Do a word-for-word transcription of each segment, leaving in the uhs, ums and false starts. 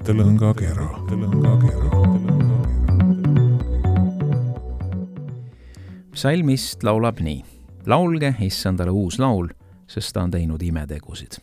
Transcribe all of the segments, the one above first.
mõttelõngakera. Psalmist laulab nii. Laulge issandale uus laul, sest ta on teinud imetegusid.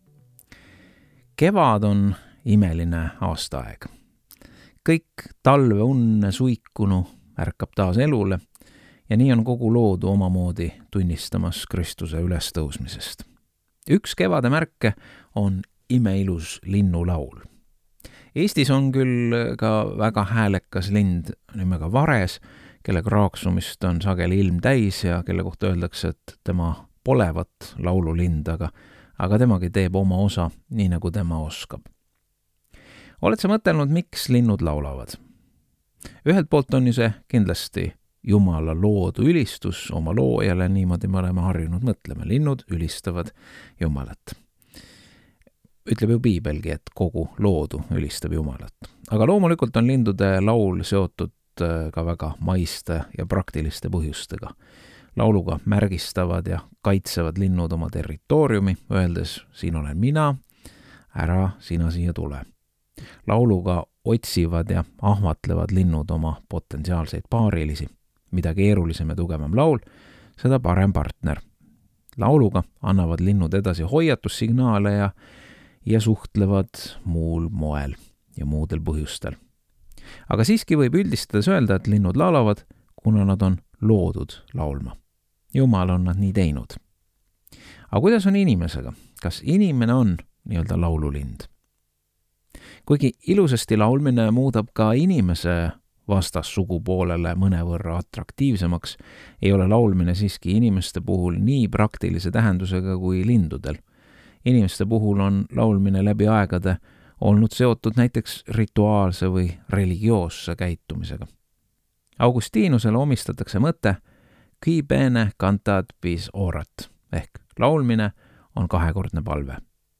Kevad on imeline aastaaeg. Kõik talve unne suikunu ärkab taas elule ja nii on kogu loodu omamoodi tunnistamas Kristuse ülestõusmisest. Üks kevade märke on imeilus linnulaul. Eestis on küll ka väga häälekas lind nimega vares, kelle kraaksumist on sageli ilm täis ja kelle kohta öeldakse, et tema polevat laululind, aga, aga temagi teeb oma osa nii, nagu tema oskab. Oled sa mõtelnud, miks linnud laulavad? Ühelt poolt on ju see kindlasti Jumala loodu ülistus oma loojale, niimoodi me oleme harjunud mõtlema. Linnud ülistavad Jumalat. Ütleb ju Piibelgi, et kogu loodu ülistab Jumalat. Aga loomulikult on lindude laul seotud ka väga maiste ja praktiliste põhjustega. Lauluga märgistavad ja kaitsevad linnud oma territooriumi, öeldes, siin olen mina, ära sina siia tule. Lauluga otsivad ja ahvatlevad linnud oma potentsiaalseid paarilisi. Mida keerulisem ja tugevam laul, seda parem partner. Lauluga annavad linnud edasi hoiatussignaale ja, ja suhtlevad muul moel ja muudel põhjustel. Aga siiski võib üldistades öelda, et linnud laulavad, kuna nad on loodud laulma. Jumal on nad nii teinud. Aga kuidas on inimesega? Kas inimene on nii-öelda laululind? Kuigi ilusasti laulmine muudab ka inimese vastas sugupoolele mõnevõrra atraktiivsemaks, ei ole laulmine siiski inimeste puhul nii praktilise tähendusega kui lindudel. Inimeste puhul on laulmine läbi aegade olnud seotud näiteks rituaalse või religioosse käitumisega. Augustinusele omistatakse mõte qui bene cantat bis orat ehk laulmine on kahekordne palve.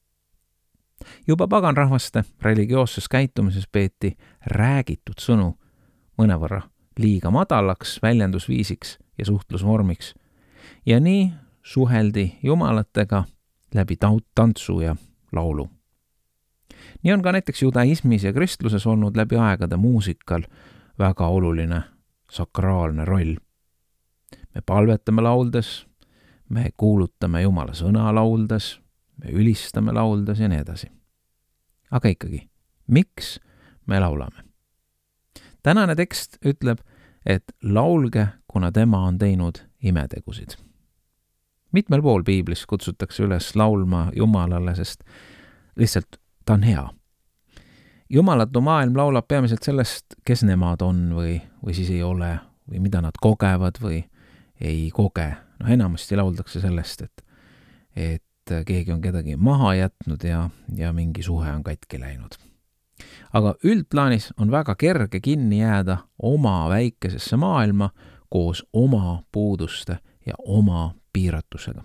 Juba paganrahvaste religioosses käitumises peeti räägitud sõnu mõnevõrra liiga madalaks väljendusviisiks ja suhtlusvormiks ja nii suheldi jumalatega läbi tantsu ja laulu. Nii on ka näiteks judaismis ja kristluses olnud läbi aegade muusikal väga oluline sakraalne roll. Me palvetame lauldes, me kuulutame Jumala sõna lauldes, me ülistame lauldes ja nii edasi. Aga ikkagi, miks me laulame? Tänane tekst ütleb, et laulge, kuna tema on teinud imetegusid. Mitmel pool Piiblis kutsutakse üles laulma Jumalale, sest lihtsalt ta on hea. Jumalatu maailm laulab peamiselt sellest, kes nemad on või, või siis ei ole, või mida nad kogevad või ei koge. No enamasti lauldakse sellest, et, et keegi on kedagi maha jätnud ja, ja mingi suhe on katki läinud. Aga üldplaanis on väga kerge kinni jääda oma väikesesse maailma koos oma puuduste ja oma piiratusega.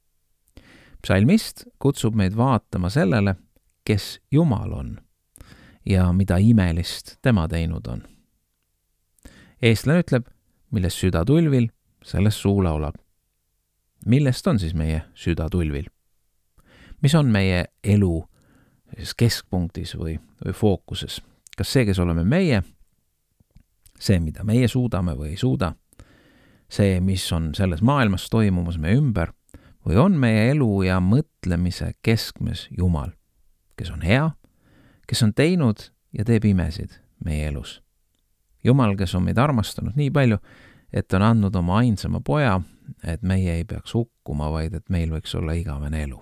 Psalmist kutsub meid vaatama sellele, kes Jumal on ja mida imelist tema teinud on. Eestlane ütleb, milles süda tulvil, selles suu laulab. Millest on siis meie süda tulvil? Mis on meie elu keskpunktis või, või fookuses? Kas see, kes oleme meie, see, mida meie suudame või ei suuda, see, mis on selles maailmas toimumas meie ümber, või on meie elu ja mõtlemise keskmes Jumal, kes on hea, kes on teinud ja teeb imesid meie elus. Jumal, kes on meid armastanud nii palju, et on andnud oma ainsama poja, et meie ei peaks hukkuma, vaid et meil võiks olla igavene elu.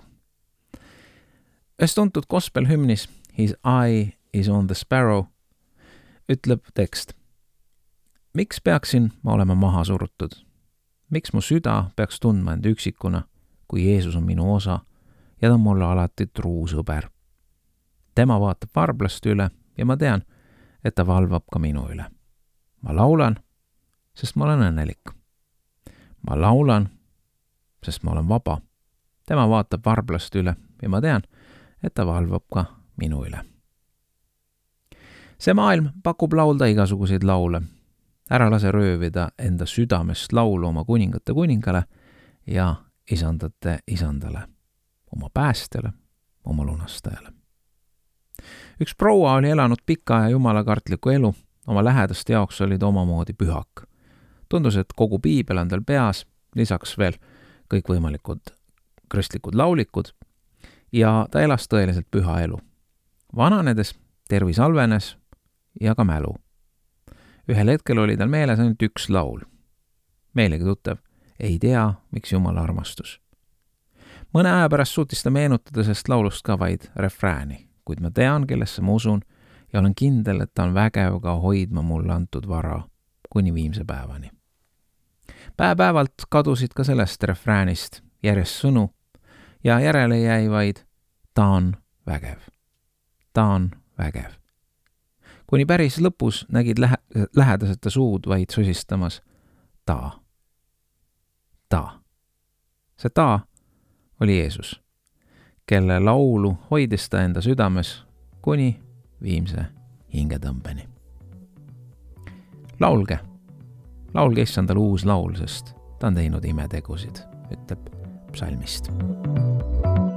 Ühes tuntud gospel-hümnis His eye is on the sparrow ütleb tekst. Miks peaksin ma olema maha surutud? Miks mu süda peaks tundma end üksikuna, kui Jeesus on minu osa ja ta on mulle alati truu sõber? Tema vaatab varblast üle ja ma tean, et ta valvab ka minu üle. Ma laulan, sest ma olen õnnelik. Ma laulan, sest ma olen vaba. Tema vaatab varblast üle ja ma tean, et ta valvab ka minu üle. See maailm pakub laulda igasuguseid laule. Ära lase röövida enda südamest laulu oma kuningate kuningale ja isandate isandale, oma päästjale, oma lunastajale. Üks proua oli elanud pika ja jumalakartliku elu, oma lähedaste jaoks oli ta omamoodi pühak. Tundus, et kogu piibel on tal peas, lisaks veel kõikvõimalikud kristlikud laulikud ja ta elas tõeliselt püha elu. Vananedes tervis halvenes ja ka mälu. Ühel hetkel oli tal meeles ainult üks laul. Meelegi tuttav, ei tea, miks Jumala armastus. Mõne aja pärast suutis ta meenutada sellest laulust ka vaid refrääni, kuid ma tean, kellesse ma usun ja olen kindel, et ta on vägev ka hoidma mulle antud vara kuni viimse päevani. Päev-päevalt kadusid ka sellest refräänist järjest sõnu ja järele jäi vaid ta on vägev. Ta on vägev. Kuni päris lõpus nägid lähe- lähedasete suud vaid sosistamas ta. Ta. See ta oli Jeesus, kelle laulu hoidis ta enda südames kuni viimse hingetõmbeni. Laulge. Laulge issandale uus laul, sest ta on teinud imetegusid, ütleb psalmist.